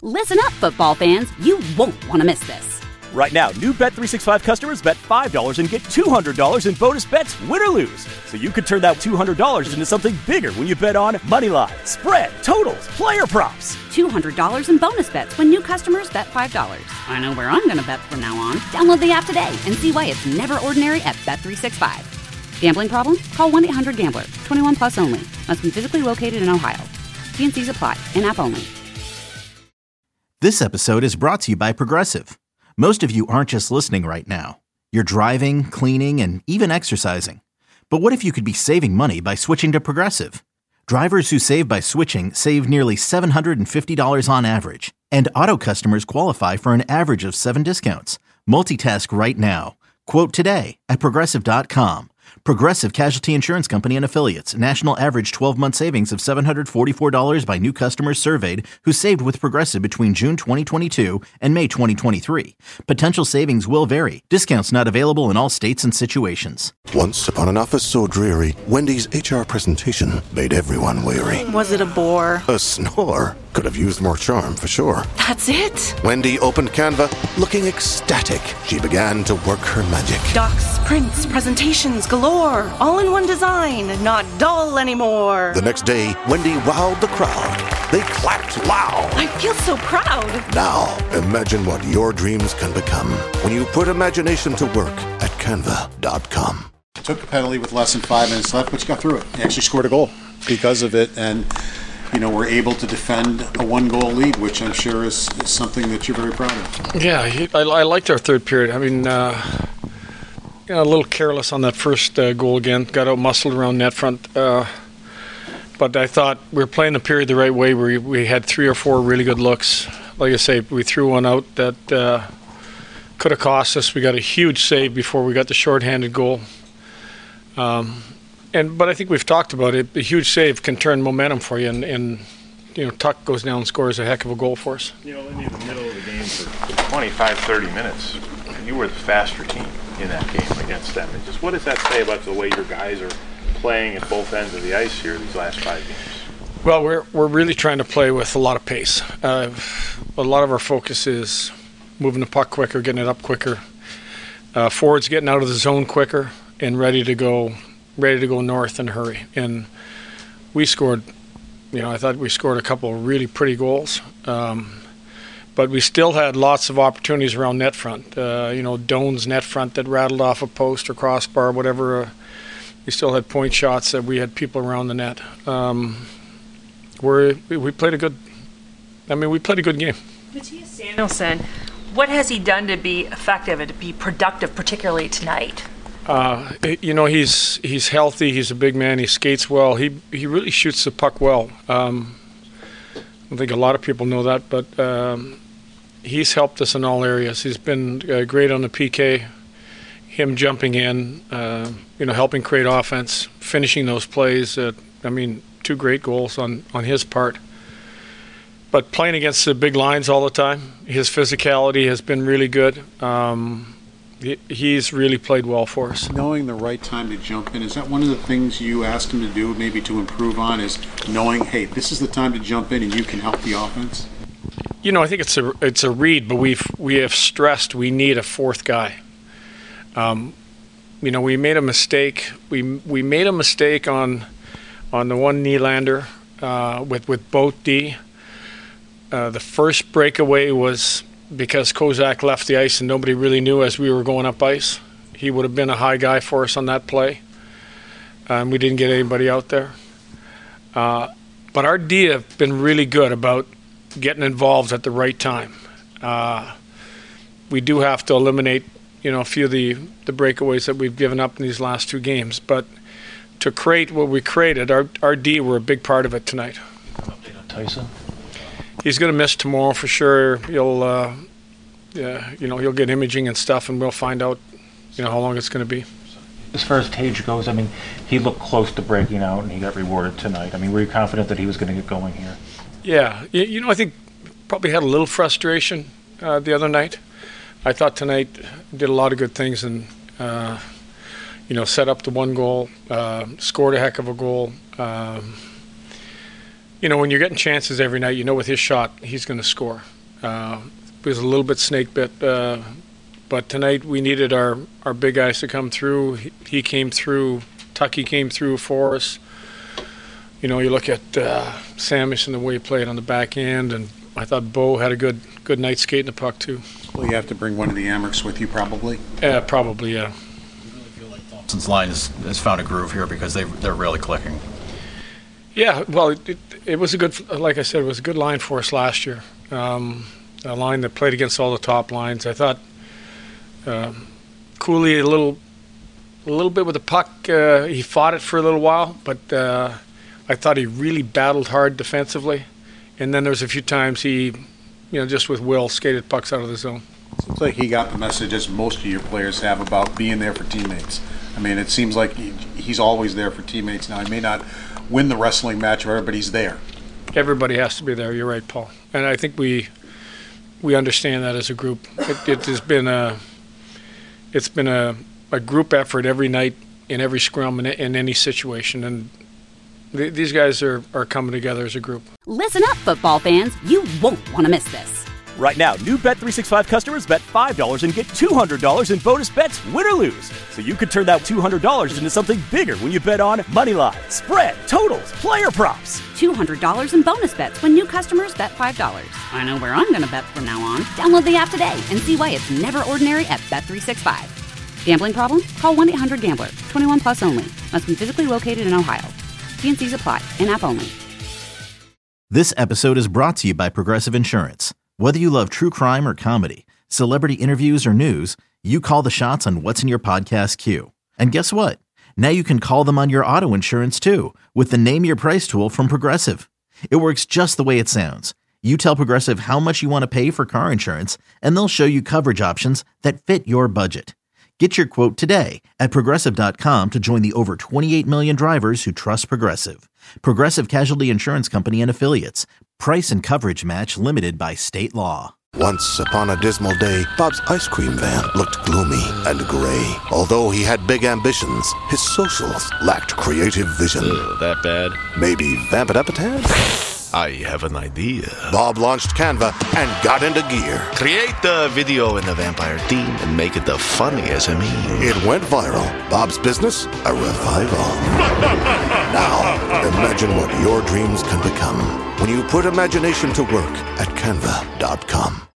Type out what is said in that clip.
Listen up, football fans. You won't want to miss this. Right now, new Bet365 customers bet $5 and get $200 in bonus bets, win or lose. So you could turn that $200 into something bigger when you bet on money line, spread, totals, player props. $200 in bonus bets when new customers bet $5. I know where I'm going to bet from now on. Download the app today and see why it's never ordinary at Bet365. Gambling problem? Call 1-800-GAMBLER. 21 plus only. Must be physically located in Ohio. T&Cs apply. In-app only. This episode is brought to you by Progressive. Most of you aren't just listening right now. You're driving, cleaning, and even exercising. But what if you could be saving money by switching to Progressive? Drivers who save by switching save nearly $750 on average. And auto customers qualify for an average of 7 discounts. Multitask right now. Quote today at Progressive.com. Progressive Casualty Insurance Company and Affiliates. National average 12-month savings of $744 by new customers surveyed who saved with Progressive between June 2022 and May 2023. Potential savings will vary. Discounts not available in all states and situations. Once upon an office so dreary, Wendy's HR presentation made everyone weary. Was it a bore? A snore. Could have used more charm for sure. That's it. Wendy opened Canva, looking ecstatic. She began to work her magic. Docs, prints, presentations galore. All in one design. Not dull anymore. The next day, Wendy wowed the crowd. They clapped loud. I feel so proud. Now, imagine what your dreams can become when you put imagination to work at Canva.com. Took a penalty with less than 5 minutes left, but you got through it. You actually scored a goal because of it, and we're able to defend a 1-goal lead, which I'm sure is something that you're very proud of. Yeah, I liked our third period. I mean, a little careless on that first goal again. Got out muscled around net front. But I thought we were playing the period the right way. We had 3 or 4 really good looks. Like I say, we threw one out that could have cost us. We got a huge save before we got the shorthanded goal. But I think we've talked about it. A huge save can turn momentum for you, and Tuck goes down and scores a heck of a goal for us. In the middle of the game for 25, 30 minutes, you were the faster team in that game against them. And just what does that say about the way your guys are playing at both ends of the ice here these last 5 games? Well, we're really trying to play with a lot of pace. A lot of our focus is moving the puck quicker, getting it up quicker. Forwards getting out of the zone quicker and ready to go north in a hurry. And we scored, I thought we scored a couple of really pretty goals. But we still had lots of opportunities around net front. Doan's net front that rattled off a post or crossbar, whatever. We still had point shots that we had people around the net. We played a good game. Mattias Samuelsson, what has he done to be effective and to be productive, particularly tonight? He's healthy. He's a big man. He skates well. He really shoots the puck well. I don't think a lot of people know that, but he's helped us in all areas. He's been great on the PK. Him jumping in, helping create offense, finishing those plays. 2 great goals on his part. But playing against the big lines all the time, his physicality has been really good. He's really played well for us. Knowing the right time to jump in, is that one of the things you asked him to do, maybe to improve on, is knowing, hey, this is the time to jump in and you can help the offense? I think it's a read, but we have stressed we need a 4th guy. We made a mistake. We made a mistake on the one Nylander with both D. The first breakaway was because Kozak left the ice and nobody really knew as we were going up ice. He would have been a high guy for us on that play. We didn't get anybody out there. But our D have been really good about getting involved at the right time. We do have to eliminate, a few of the breakaways that we've given up in these last 2 games. But to create what we created, our D were a big part of it tonight. Update on Tyson? He's going to miss tomorrow for sure. He'll get imaging and stuff, and we'll find out, how long it's going to be. As far as Tage goes, he looked close to breaking out, and he got rewarded tonight. Were you confident that he was going to get going here? Yeah. I think probably had a little frustration the other night. I thought tonight did a lot of good things and, set up the 1 goal, scored a heck of a goal. when you're getting chances every night, with his shot, he's going to score. It was a little bit snake bit, but tonight we needed our big guys to come through. He came through. Tucky came through for us. You look at Samish and the way he played on the back end, and I thought Bo had a good night skating the puck too. Well, you have to bring one of the Amherst with you, probably. Probably, yeah. Thompson's line has found a groove here because they're really clicking. Yeah, well, it was a good, like I said, it was a good line for us last year. A line that played against all the top lines. I thought Cooley a little bit with the puck. He fought it for a little while, but I thought he really battled hard defensively. And then there was a few times he, just with will, skated pucks out of the zone. Seems like he got the message, as most of your players have, about being there for teammates. I mean, it seems like he's always there for teammates. Now, he may not win the wrestling match, but he's there. Everybody has to be there. You're right, Paul. And I think we understand that as a group. It's been a group effort every night in every scrum in any situation, and these guys are coming together as a group. Listen up, football fans. You won't want to miss this. Right now, new Bet365 customers bet $5 and get $200 in bonus bets, win or lose. So you could turn that $200 into something bigger when you bet on moneyline, spread, totals, player props. $200 in bonus bets when new customers bet $5. I know where I'm going to bet from now on. Download the app today and see why it's never ordinary at Bet365. Gambling problem? Call 1-800-GAMBLER. 21 plus only. Must be physically located in Ohio. T&Cs apply. In-app only. This episode is brought to you by Progressive Insurance. Whether you love true crime or comedy, celebrity interviews or news, you call the shots on what's in your podcast queue. And guess what? Now you can call them on your auto insurance too with the Name Your Price tool from Progressive. It works just the way it sounds. You tell Progressive how much you want to pay for car insurance, and they'll show you coverage options that fit your budget. Get your quote today at Progressive.com to join the over 28 million drivers who trust Progressive. Progressive Casualty Insurance Company and Affiliates. Price and coverage match limited by state law. Once upon a dismal day, Bob's ice cream van looked gloomy and gray. Although he had big ambitions, his socials lacked creative vision. That bad? Maybe vamp it up a tad? I have an idea. Bob launched Canva and got into gear. Create the video in the vampire theme and make it the funniest of me. It went viral. Bob's business, a revival. Now, imagine what your dreams can become when you put imagination to work at Canva.com.